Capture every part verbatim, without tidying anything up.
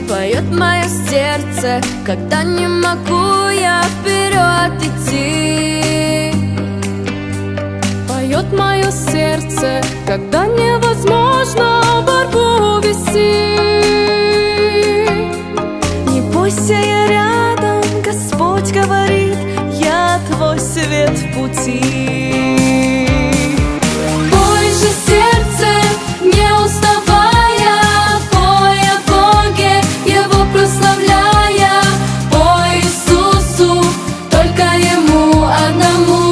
Поет мое сердце, когда не могу я вперед идти. Поет мое сердце, когда невозможно борьбу вести. Не бойся, я рядом, Господь говорит, я твой свет в пути. Пой же, сердце, не уставая, пой о Боге, Его прославляя, пой Иисусу, только Ему одному.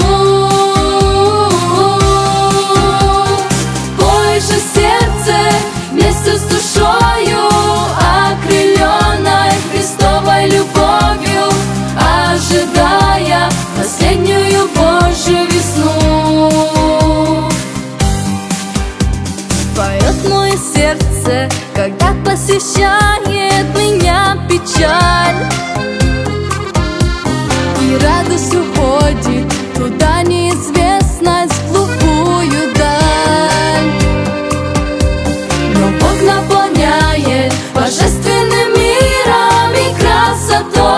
Пой же, сердце, вместе с душою, окрыленной Христовой любовью, ожидая последнюю Божью весну. Поет мое сердце, когда посещает меня печаль, И радость уходит туда неизвестность, в глухую даль. Но Бог наполняет божественным миром и красотой.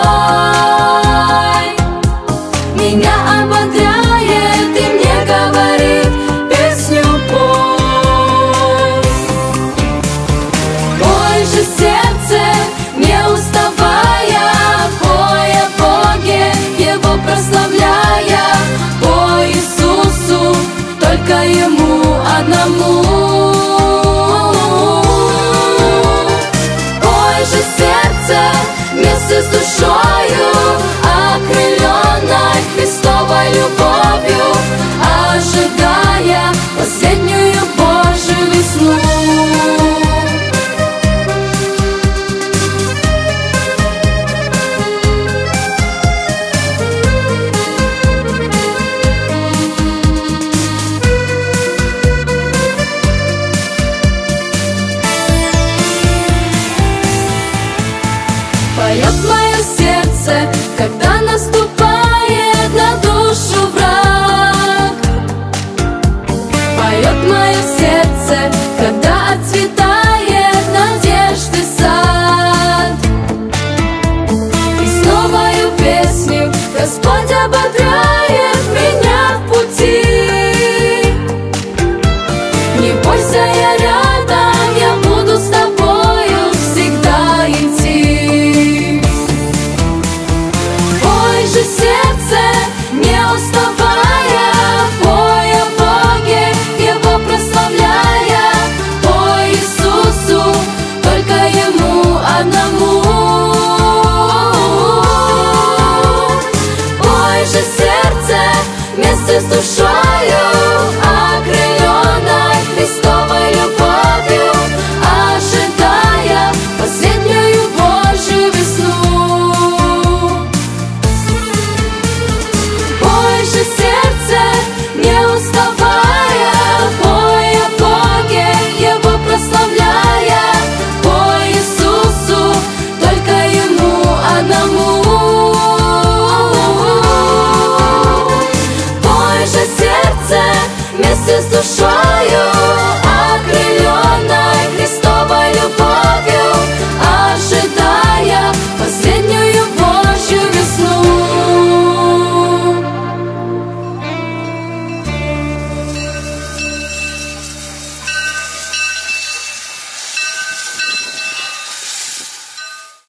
Меня ободряет и мне говорит: песню пой. Пой же, сердце,